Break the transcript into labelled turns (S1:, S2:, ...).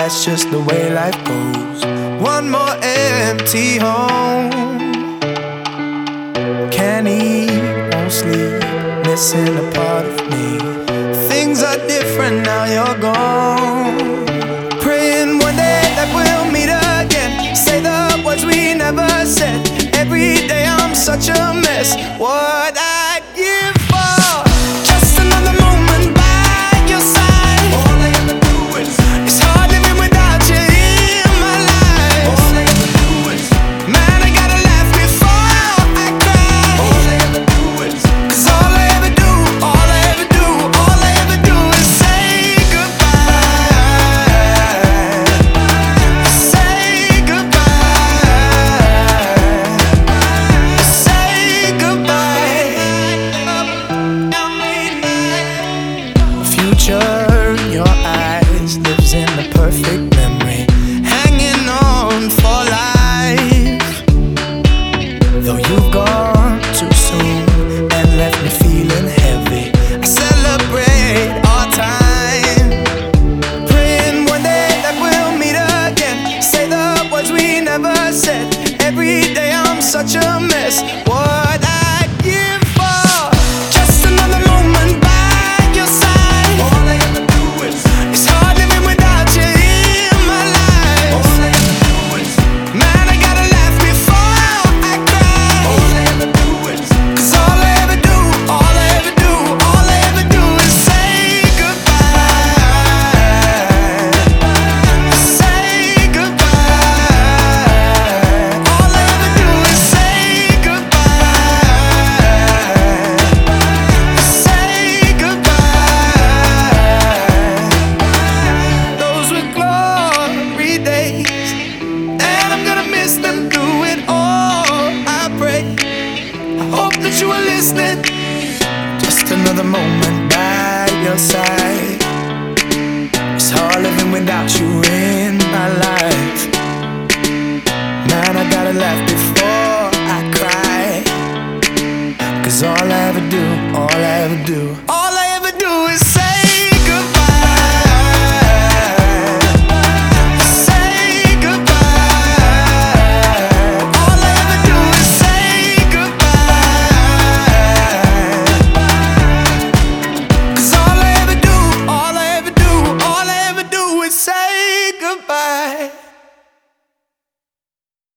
S1: that's just the way life goes. One more empty home. Can't eat, won't sleep, missing a part of me. Things are different now you're gone. Praying one day that we'll meet again, say the words we never said. Every day I'm such a mess. What I'd give for just another moment by your side. All I ever do is it's hard living without you in my life. All I ever do is, man, I gotta laugh before I cry. All I ever do is, 'cause all I ever do, all I ever do, all I ever do is say goodbye. Say goodbye. Say goodbye. Future in your eyes lives in the perfect memory, hanging on for life. Though you've gone too soon and left me feeling heavy, I celebrate our time. Praying one day that we'll meet again, say the words we never said. Every day I'm such a mess. What I'd give for just another moment by your side. All I ever do is it's hard living without you in my life. All I ever do is, man, I gotta laugh before I cry. All I ever do is, 'cause all I ever do, all I ever do, all I ever do is say goodbye. Say goodbye. All I ever do is say goodbye. Say goodbye. Those were glory days, and I'm gonna miss them through it all. I pray, I hope that you are listening. Just another moment by your side. It's hard living without you in my life. Man, I gotta laugh before I cry, 'cause all I ever do, all I ever do, all I ever do is say